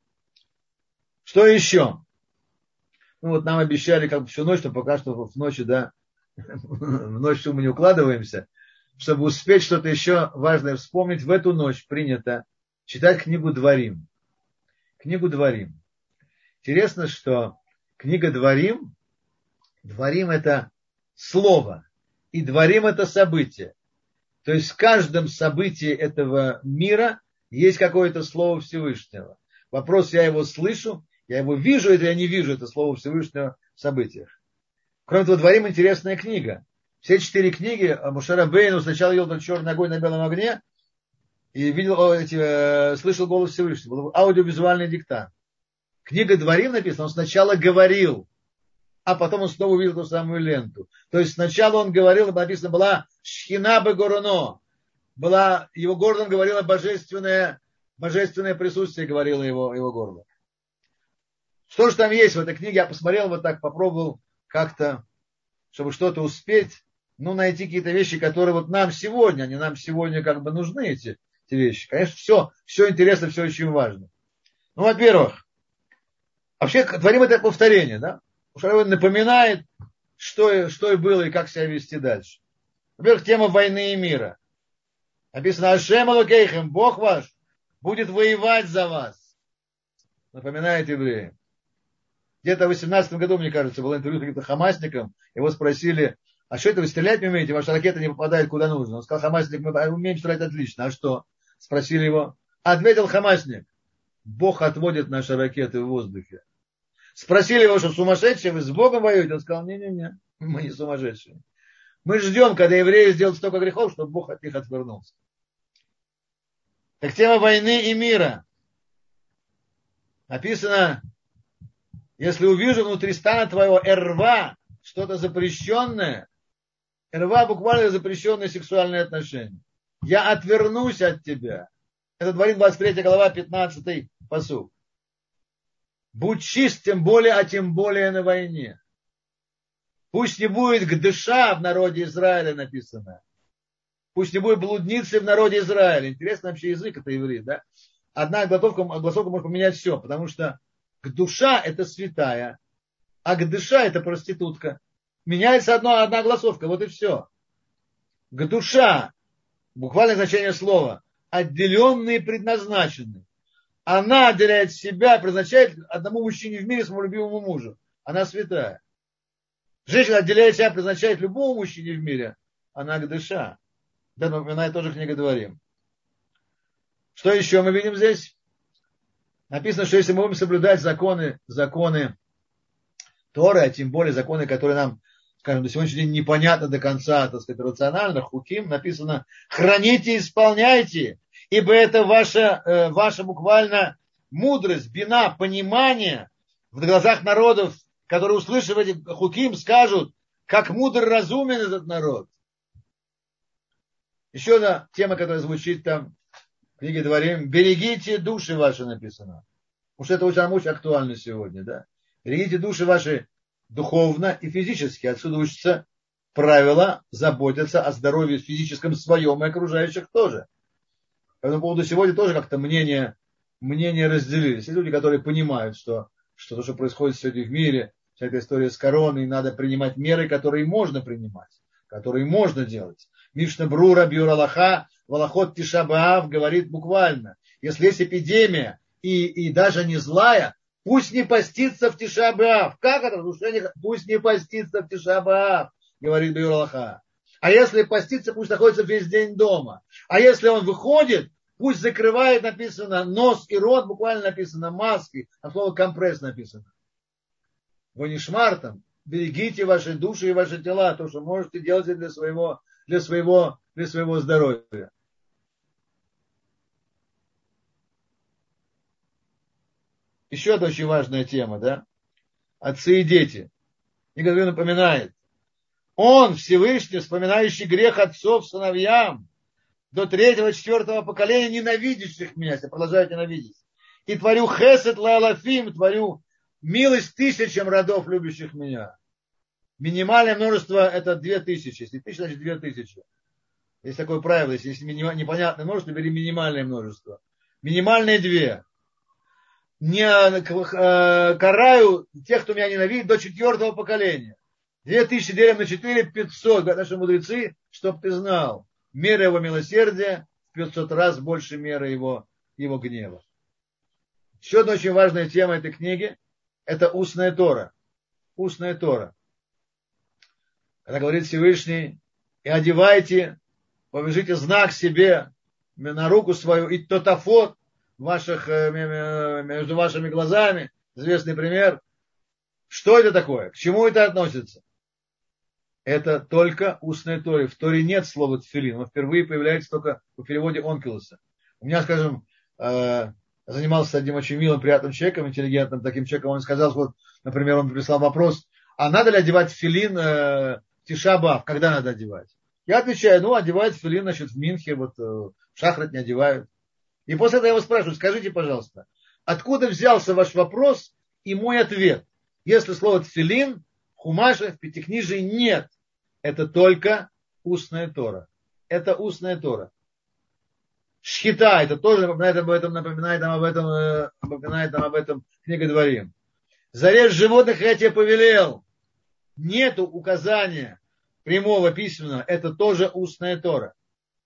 Что еще? Ну вот нам обещали как бы всю ночь, но пока что в ночи, да, в ночь мы не укладываемся. Чтобы успеть что-то еще важное вспомнить, в эту ночь принято читать книгу Дворим. Книгу Дворим. Интересно, что книга Дворим, Дворим это слово, и Дворим это событие. То есть в каждом событии этого мира есть какое-то слово Всевышнего. Вопрос, я его слышу, я его вижу, или я не вижу это слово Всевышнего в событиях. Кроме того, Дворим интересная книга. Все 4 книги Моше Рабейну сначала ел черный огонь на белом огне и слышал голос Всевышнего. Был аудиовизуальный диктант. Книга Дворим написана, он сначала говорил, а потом он снова увидел ту самую ленту. То есть сначала он говорил, написано, была шхина бегороно, его горлом говорило божественное присутствие, говорило его горло. Что же там есть в этой книге? Я посмотрел вот так, попробовал как-то, чтобы что-то успеть, найти какие-то вещи, которые вот нам сегодня, они нам сегодня как бы нужны, эти вещи. Конечно, все интересно, все очень важно. Во-первых, вообще Дворим это повторение, да? Потому что напоминает, что и было, и как себя вести дальше. Во-первых, тема войны и мира. Написано, Ашем Элокейхем, Бог ваш, будет воевать за вас. Напоминает евреям. Где-то в 18 году, мне кажется, было интервью с каким-то хамасником. Его спросили, а что это вы стрелять не умеете? Ваша ракета не попадает куда нужно. Он сказал, хамасник, мы умеем стрелять отлично. А что? Спросили его. Ответил хамасник, Бог отводит наши ракеты в воздухе. Спросили его, что сумасшедшие, вы с Богом воюете? Он сказал, не, мы не сумасшедшие. Мы ждем, когда евреи сделают столько грехов, чтобы Бог от них отвернулся. Так тема войны и мира. Написано, если увижу внутри стана твоего эрва, что-то запрещенное, эрва буквально запрещенные сексуальные отношения. Я отвернусь от тебя. Это Дворим 23 глава, 15 пасук. Будь чист, тем более, а тем более на войне. Пусть не будет гдыша в народе Израиля написано. Пусть не будет блудницы в народе Израиля. Интересный вообще язык это иврит, да? Одна огласовка может поменять все, потому что гдуша это святая, а гдыша это проститутка. Меняется одна огласовка, вот и все. Гдуша, буквальное значение слова, отделенный и предназначенный. Она отделяет себя, предназначает одному мужчине в мире, своему любимому мужу. Она святая. Женщина отделяет себя, предназначает любому мужчине в мире. Она гдыша. Да, напоминает тоже книга Дворим. Что еще мы видим здесь? Написано, что если мы будем соблюдать законы Торы, а тем более законы, которые нам, скажем, до сегодняшнего дня непонятны до конца, так сказать, рационально, хуким, написано, храните и исполняйте, ибо это ваша буквально мудрость, бина, понимание в глазах народов, которые, услышав эти хуким, скажут, как мудр, разумен этот народ. Еще одна тема, которая звучит там в книге Дворим. Берегите души ваши, написано. Потому что это очень актуально сегодня, да. Берегите души ваши духовно и физически. Отсюда учатся правила заботиться о здоровье физическом своем и окружающих тоже. По этому поводу сегодня тоже как-то мнения разделились. Есть люди, которые понимают, что то, что происходит сегодня в мире, вся эта история с короной, надо принимать меры, которые можно принимать, которые можно делать. Мишна Брура Биур Аллаха Валахот Тиша Б'Ав говорит буквально, если есть эпидемия и даже не злая, пусть не постится в Тиша Б'Ав. Как это? Пусть не постится в Тиша Б'Ав, говорит Биур Аллаха. А если постится, пусть находится весь день дома. А если он выходит, пусть закрывает, написано, нос и рот, буквально написано маски, а слово компресс написано. Вонишмар там, берегите ваши души и ваши тела, то, что можете делать для своего здоровья. Еще одна очень важная тема, да? Отцы и дети. Книга Дворим напоминает. Он, Всевышний, вспоминающий грех отцов сыновьям, до 3-4 поколения, ненавидящих меня, если продолжают ненавидеть. И творю хесед лаалафим, творю милость тысячам родов, любящих меня. Минимальное множество это 2000. Если 1000, значит 2000. Есть такое правило, если непонятное множество, бери минимальное множество. Минимальные 2. Не караю тех, кто меня ненавидит, до 4 поколения. 2000 делим на 4, 500. Говорят наши мудрецы, чтоб ты знал. Мера его милосердия в 500 раз больше меры его гнева. Еще одна очень важная тема этой книги – это устная Тора. Устная Тора. Когда говорит Всевышний, и одевайте, повяжите знак себе на руку свою, и тотафот между вашими глазами, известный пример. Что это такое? К чему это относится? Это только устная Тора. В Торе нет слова тфилин. Он впервые появляется только в переводе Онкелуса. У меня, скажем, занимался одним очень милым, приятным человеком, интеллигентным таким человеком. Он сказал, вот, например, он прислал вопрос, а надо ли одевать тфилин в Тиша б'Ав? Когда надо одевать? Я отвечаю, одевают тфилин, значит, в Минхе, в Шахрат не одевают. И после этого я его спрашиваю, скажите, пожалуйста, откуда взялся ваш вопрос и мой ответ? Если слово тфилин в Хумаше, в Пятикнижии нет. Это только устная Тора. Это устная Тора. Шхита, это тоже напоминает нам об этом книга Дворим. Зарежь животных, я тебе повелел. Нету указания прямого письменного. Это тоже устная Тора.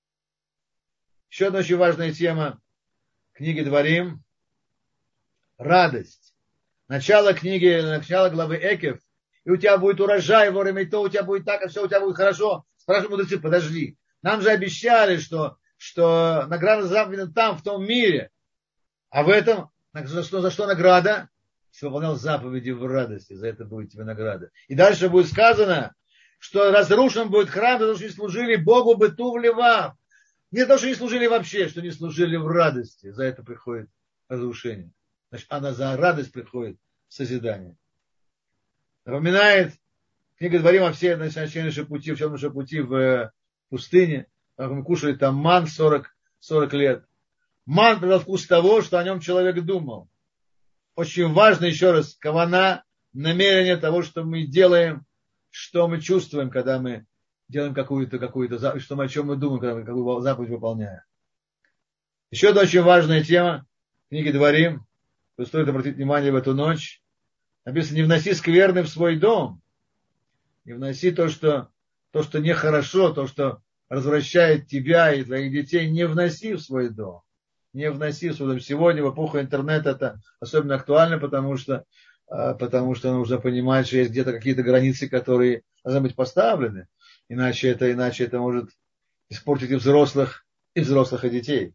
Еще одна очень важная тема книги Дворим. Радость. Начало главы Экев. И у тебя будет урожай, ворами то, у тебя будет так, а все у тебя будет хорошо. Спрашивают мудрецы, подожди. Нам же обещали, что награда заповедана там, в том мире. А в этом, за что награда? Если выполнял заповеди в радости, за это будет тебе награда. И дальше будет сказано, что разрушен будет храм, потому что не служили Богу быту левав. Не то, что не служили вообще, что не служили в радости. За это приходит разрушение. Значит, за радость приходит созидание. Напоминает книга Дворим о все начальные пути, в чем наши пути в пустыне. Мы кушали там ман 40 лет. Ман придал вкус того, что о нем человек думал. Очень важно, еще раз, кавана, намерение того, что мы делаем, что мы чувствуем, когда мы делаем какую-то заповедь, о чем мы думаем, когда мы какую заповедь выполняем. Еще одна очень важная тема книги Дворим, что стоит обратить внимание в эту ночь. Написано, не вноси скверны в свой дом. Не вноси то, что нехорошо, то, что развращает тебя и твоих детей, не вноси в свой дом. Не вноси в свой дом. Сегодня в эпоху интернета это особенно актуально, потому что нужно понимать, что есть где-то какие-то границы, которые должны быть поставлены. Иначе это может испортить и взрослых, и детей.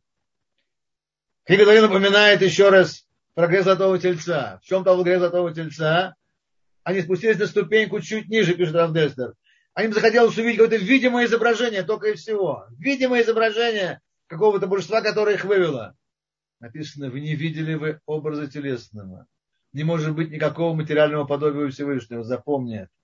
Книга Дворим напоминает еще раз про грех золотого тельца. В чем там грех золотого тельца? Они спустились на ступеньку чуть ниже, пишет Рав Деслер. Им захотелось увидеть какое-то видимое изображение, только и всего. Видимое изображение какого-то божества, которое их вывело. Написано, вы не видели вы образа телесного. Не может быть никакого материального подобия Всевышнего. Запомни это.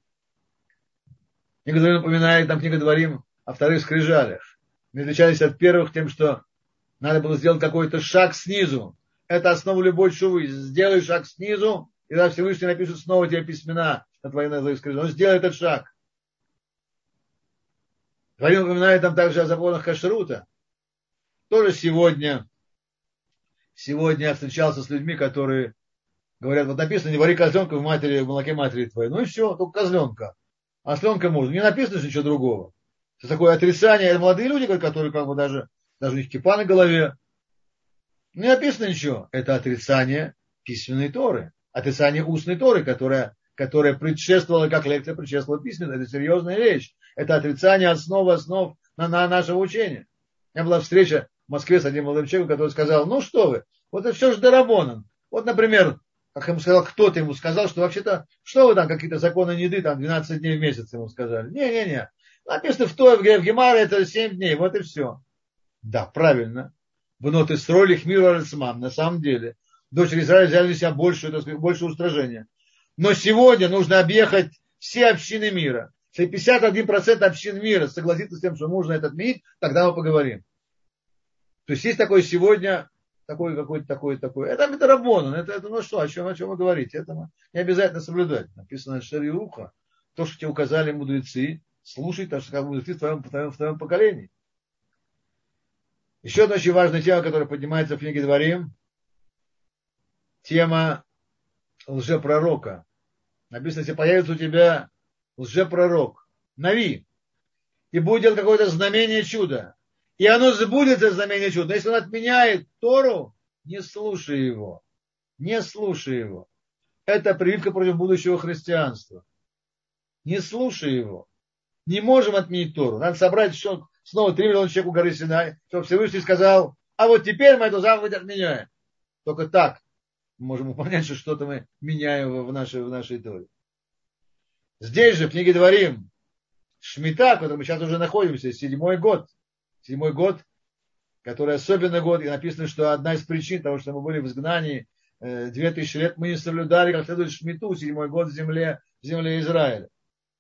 Книга Дворим напоминает, там книга Дворим о вторых скрижалях. Мы отличались от первых тем, что надо было сделать какой-то шаг снизу. Это основа любой шувы. Сделай шаг снизу, и тогда Всевышний напишет снова тебе письмена на твоих скрижалях. Он сделает этот шаг. Дворим напоминает нам также о законах кашрута. Тоже сегодня я встречался с людьми, которые говорят, вот написано, не вари козленка в молоке матери твоей. Ну и все, только козленка. А осленка можно. Не написано ничего другого. Это такое отрицание. Это молодые люди, которые как бы даже у них кипа на голове. Не написано ничего. Это отрицание письменной Торы. Отрицание устной Торы, которая предшествовала, как лекция предшествовала письменной. Это серьезная вещь. Это отрицание основ на нашего учения. У меня была встреча в Москве с одним молодым человеком, который сказал, ну что вы, вот это все же дарабонан. Вот, например, как ему сказал, кто-то ему сказал, что вообще-то, что вы там, какие-то законы неды, там 12 дней в месяц ему сказали. Не. Написано в Гемаре это 7 дней, вот и все. Да, правильно. Бнот Исроэль их миру арцмам. На самом деле, дочери Израиля взяли на себя больше устражения. Но сегодня нужно объехать все общины мира. Если 51% общин мира согласится с тем, что нужно это отменить, тогда мы поговорим. То есть есть такое сегодня, такой какой-то такой. Это раббонан, это ну что, о чем вы говорите? Это не обязательно соблюдать. Написано шариуха. То, что тебе указали мудрецы, слушай, то, что мудрецы в твоем поколении. Еще одна очень важная тема, которая поднимается в книге Дворим, тема лжепророка. Написано, если появится у тебя лжепророк, нави, и будет делать какое-то знамение чудо, и оно сбудется, знамение чуда. Но если он отменяет Тору, не слушай его. Не слушай его. Это прививка против будущего христианства. Не слушай его. Не можем отменить Тору. Надо собрать снова 3 миллиона человек у горы Синай, чтобы Всевышний сказал, а вот теперь мы эту заповедь отменяем. Только так мы можем понять, что что-то мы меняем в нашей Торе. Здесь же, в книге Дворим, Шмита, в котором мы сейчас уже находимся, 7-й год. 7-й год, который особенный год, и написано, что одна из причин того, что мы были в изгнании 2000 лет, мы не соблюдали как следует Шмиту, 7-й год в земле Израиля.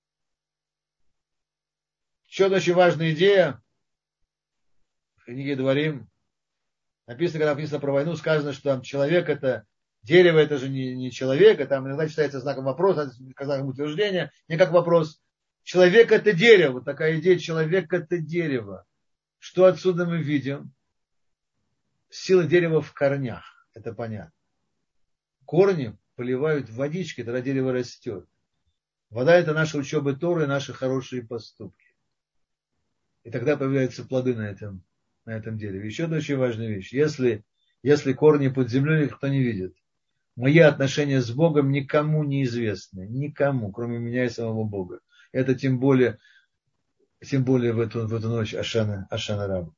Еще одна очень важная идея в книге Дворим. Написано, когда написано про войну, сказано, что там человек это, дерево это же не человек, а там иногда читается знаком вопроса, знаком утверждения, не как вопрос. Человек это дерево, вот такая идея, человек это дерево. Что отсюда мы видим? Сила дерева в корнях, это понятно. Корни поливают водичкой, тогда дерево растет. Вода это наша учеба Торы, наши хорошие поступки. И тогда появляются плоды на этом дереве. Еще одна очень важная вещь. Если корни под землей, никто не видит. Мои отношения с Богом никому не известны. Никому, кроме меня и самого Бога. Это тем более в эту ночь Ашана Раба.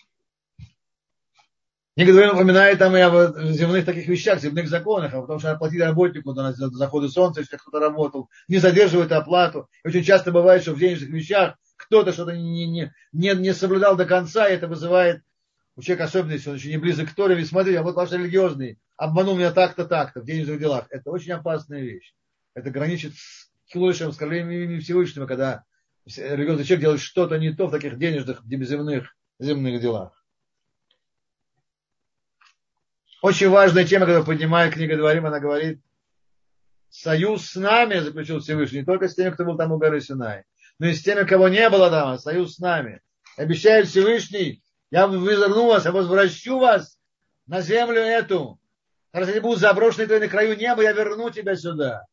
Книга Дворим упоминает там и о земных таких вещах, земных законах, потому что оплатить работнику до захода солнца, если кто-то работал, не задерживает оплату. И очень часто бывает, что в денежных вещах кто-то что-то не соблюдал до конца, и это вызывает у человека особенность, он еще не близок к Торе, ведь смотри, а вот ваш религиозный обманул меня так-то, в денежных делах. Это очень опасная вещь. Это граничит с хилуйшим оскорблением Всевышнего, когда религиозный человек делает что-то не то в таких денежных, земных делах. Очень важная тема, которую поднимает книга Дворим, она говорит, союз с нами заключил Всевышний, не только с теми, кто был там у горы Синай, но и с теми, кого не было там, союз с нами. Обещает Всевышний, я верну вас, я возвращу вас на землю эту. Раз они будут заброшены твои на краю неба, я верну тебя сюда.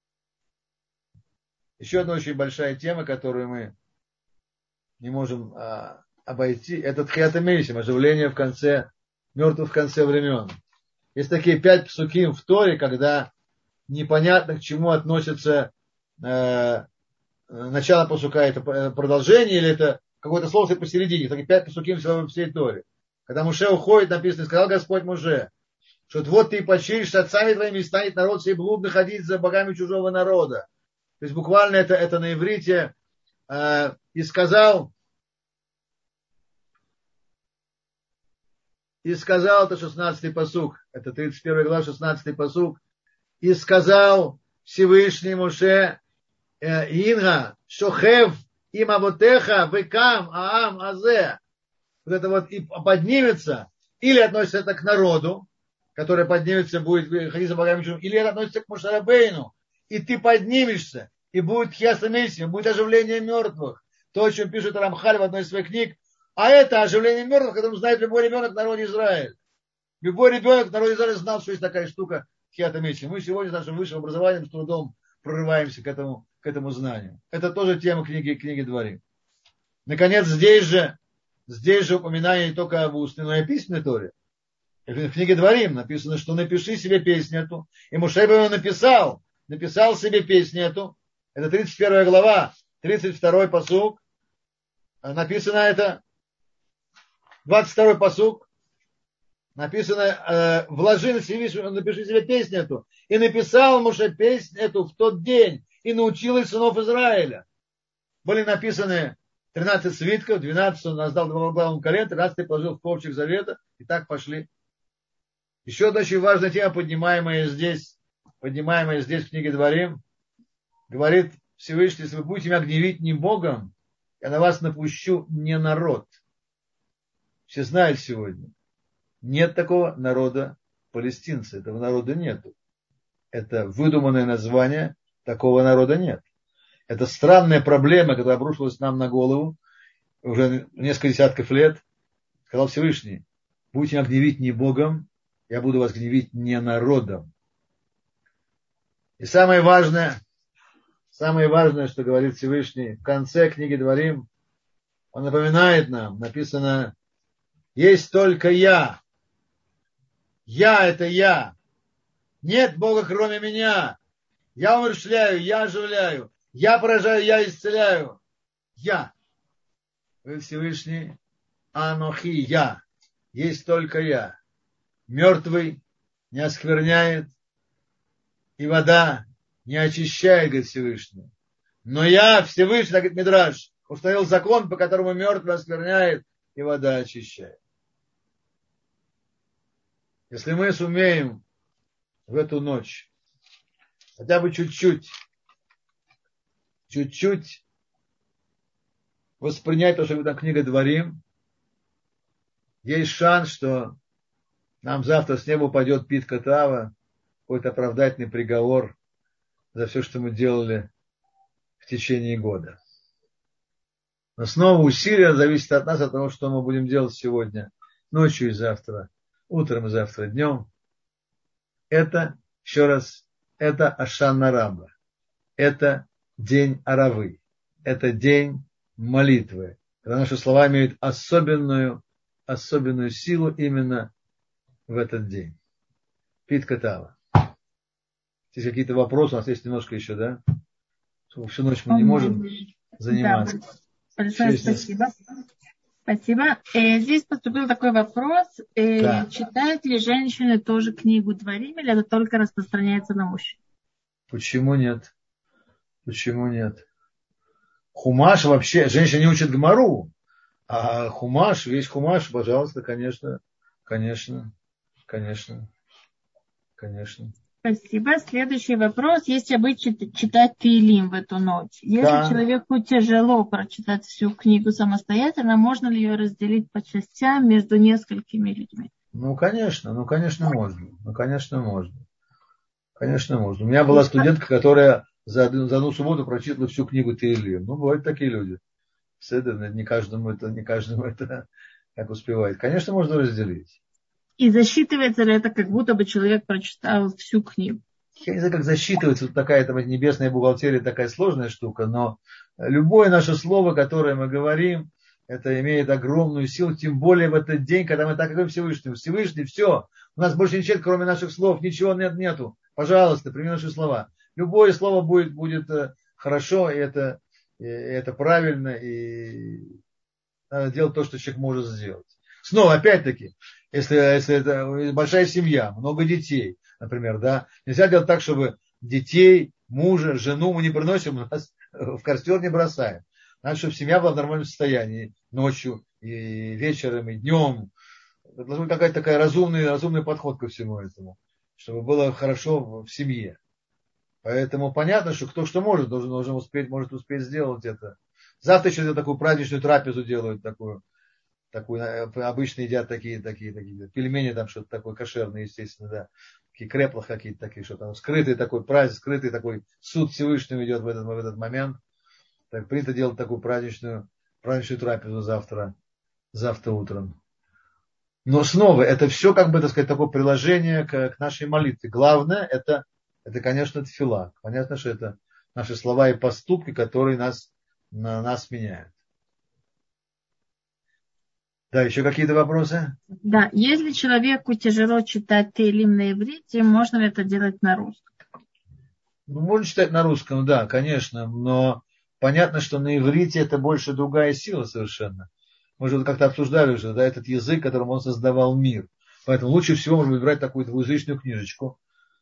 Еще одна очень большая тема, которую мы не можем обойти, это Тхиат ха-Метим, оживление мертвых в конце времен. Есть такие 5 псуким в Торе, когда непонятно к чему относится начало пасука, это продолжение или это какое-то слово стоит посередине. Такие 5 пасуким в всей Торе. Когда Моше уходит, написано, сказал Господь Моше, что вот ты почиешь отцами твоими, и станет народ сей блудно ходить за богами чужого народа. То есть буквально это на иврите и сказал, это 16-й пасук, это 31 глава, 16-й пасук, и сказал Всевышний Моше, Инга, Шохев, им авотеха, векам, аам, азе. Вот это вот и поднимется, или относится это к народу, который поднимется, будет ходить за богами чужими, или это относится к Моше Рабейну, и ты поднимешься, и будет Тхиат ха-Метим, будет оживление мертвых. То, о чем пишет Рамхаль в одной из своих книг, а это оживление мертвых, которым знает любой ребенок в народе Израиля. Любой ребенок в народе Израиля знал, что есть такая штука Тхиат ха-Метим. Мы сегодня с нашим высшим образованием с трудом прорываемся к этому знанию. Это тоже тема книги Дворим. Наконец, здесь же упоминание не только об устной, но и о письменной Торе. В книге Дворим написано, что напиши себе песню эту. И Моше написал себе песню эту. Это 31 глава, 32 пасук. Написано это, 22 пасук. Написано, вложи на себе, напиши себе песню эту. И написал Моше песню эту в тот день. И научил их сынов Израиля. Были написаны 13 свитков, 12 он раздал 2 главам колен, 13 положил в ковчег завета. И так пошли. Еще одна очень важная тема, поднимаемая здесь в книге Дворим, говорит Всевышний, если вы будете меня гневить не Богом, я на вас напущу не народ. Все знают сегодня, нет такого народа палестинцы, этого народа нету. Это выдуманное название, такого народа нет. Это странная проблема, которая обрушилась нам на голову уже несколько десятков лет. Сказал Всевышний, будете меня гневить не Богом, я буду вас гневить не народом. И самое важное, что говорит Всевышний в конце книги Дворим, он напоминает нам, написано, есть только я. Я – это я. Нет Бога, кроме меня. Я умерщвляю, я оживляю. Я поражаю, я исцеляю. Я. Вы Всевышний, Анохи, я. Есть только я. Мертвый не оскверняет, и вода не очищает, говорит Всевышний. Но я, Всевышний, так говорит Мидраш, установил закон, по которому мертвый оскверняет, и вода очищает. Если мы сумеем в эту ночь хотя бы чуть-чуть воспринять то, что там книга Дворим, есть шанс, что нам завтра с неба упадет питка Тава, какой-то оправдательный приговор за все, что мы делали в течение года. Но снова усилие зависит от нас, от того, что мы будем делать сегодня, ночью и завтра, утром и завтра днем. Это, еще раз, это Ашана Раба. Это день Аравы. Это день молитвы. Когда наши слова имеют особенную силу именно в этот день. Питка Тава. Здесь какие-то вопросы, у нас есть немножко еще, да? Всю ночь мы не можем заниматься. Да, большое спасибо. Спасибо. Здесь поступил такой вопрос. Да. Читают ли женщины тоже книгу Дворим, или это только распространяется на мужчин? Почему нет? Хумаш вообще, женщины не учат Гмару, а хумаш, весь хумаш, пожалуйста, конечно. Спасибо. Следующий вопрос. Есть обычай читать Теилим в эту ночь. Если человеку тяжело прочитать всю книгу самостоятельно, можно ли ее разделить по частям между несколькими людьми? Конечно, можно. У меня была студентка, которая за одну субботу прочитала всю книгу Теилим. Бывают такие люди. Не каждому это как успевает. Конечно, можно разделить. И засчитывается ли это, как будто бы человек прочитал всю книгу? Я не знаю, как засчитывается. Вот такая небесная бухгалтерия, такая сложная штука, но любое наше слово, которое мы говорим, это имеет огромную силу, тем более в этот день, когда мы так говорим Всевышнему. Всевышний, все, у нас больше ничего, кроме наших слов, ничего нету. Пожалуйста, прими наши слова. Любое слово будет хорошо, и это правильно, и надо делать то, что человек может сделать. Снова, опять-таки, если это большая семья, много детей, например, да, нельзя делать так, чтобы детей, мужа, жену мы не приносим, у нас в костер не бросаем. Надо, чтобы семья была в нормальном состоянии ночью, и вечером, и днем. Это должен быть какой-то такой разумный подход ко всему этому, чтобы было хорошо в семье. Поэтому понятно, что кто что может успеть сделать это. Завтра еще такую праздничную трапезу делают, такую обычно едят такие пельмени, там что-то такое кошерное, естественно, да. Такие креплах какие-то такие, что там скрытый такой праздник, скрытый такой суд Всевышнего идет в этот момент. Так принято делать такую праздничную трапезу завтра утром. Но снова, это все, такое приложение к нашей молитве. Главное, это конечно, тфила. Понятно, что это наши слова и поступки, которые нас меняют. Да, еще какие-то вопросы? Да, если человеку тяжело читать Теилим на иврите, можно ли это делать на русском? Можно читать на русском, да, конечно, но понятно, что на иврите это больше другая сила совершенно. Мы же как-то обсуждали уже, да, этот язык, которым он создавал мир. Поэтому лучше всего можно брать такую двуязычную книжечку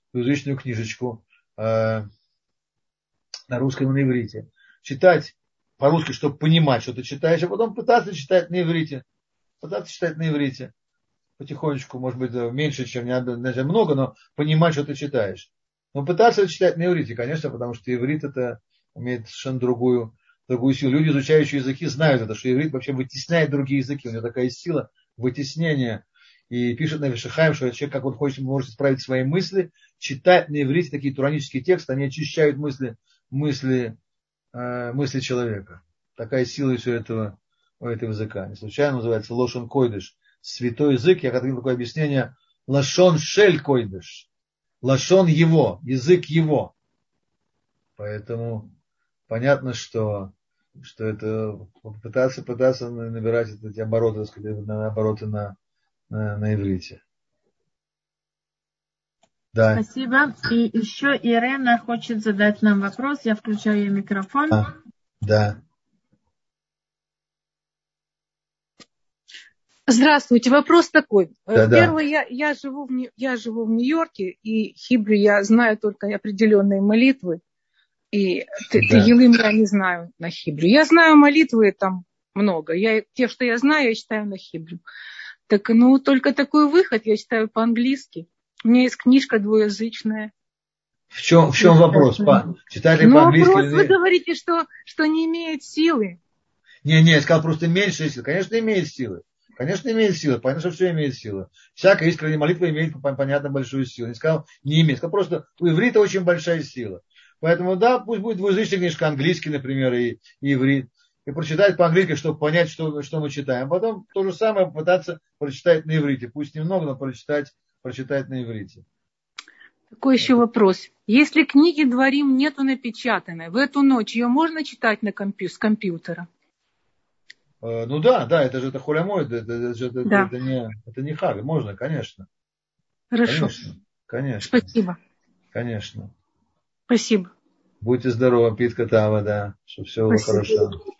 на русском и на иврите. Читать по-русски, чтобы понимать, что ты читаешь, а потом пытаться читать на иврите. потихонечку, может быть, меньше, чем не надо, много, но понимать, что ты читаешь. Но пытаться читать на иврите, конечно, потому что иврит это имеет совершенно другую силу. Люди, изучающие языки, знают это, что иврит вообще вытесняет другие языки. У него такая сила вытеснения. И пишет на Вишахаим, что человек, как он хочет, может исправить свои мысли, читать на иврите такие туранические тексты, они очищают мысли человека. Такая сила у этого языка. Не случайно называется лошон койдыш. Святой язык, я когда такое объяснение, лашон шель койдыш. Лашон его, язык его. Поэтому понятно, что это пытаться набирать эти обороты, так сказать, обороты на иврите. Да. Спасибо. И еще Ирена хочет задать нам вопрос. Я включаю ее микрофон. Да. Здравствуйте. Вопрос такой. Да. Первый, я живу в Нью-Йорке, и хибру я знаю только определенные молитвы. И Тегилым я не знаю на хибру. Я знаю молитвы там много. Те, что я знаю, я читаю на хибру. Так, только такой выход я читаю по-английски. У меня есть книжка двуязычная. В чем вопрос? Читали по-английски? Вопрос, вы говорите, что не имеет силы. Не, я сказал просто меньше силы. Конечно, имеет силы. Понятно, что все имеет силу. Всякая искренняя молитва имеет, понятно, большую силу. Не сказал, не имеет. Сказал просто, у иврита очень большая сила. Поэтому, да, пусть будет двуязычная книжка, английский, например, и иврит. И прочитать по-английски, чтобы понять, что мы читаем. Потом то же самое попытаться прочитать на иврите. Пусть немного, но прочитать на иврите. Такой еще вопрос. Если книги Дворим нету напечатанной, в эту ночь ее можно читать с компьютера? Ну да, это же холямой, это не хаг, можно, конечно. Хорошо. Конечно. Спасибо. Конечно. Спасибо. Будьте здоровы, Питка Тава, да, чтобы все было хорошо.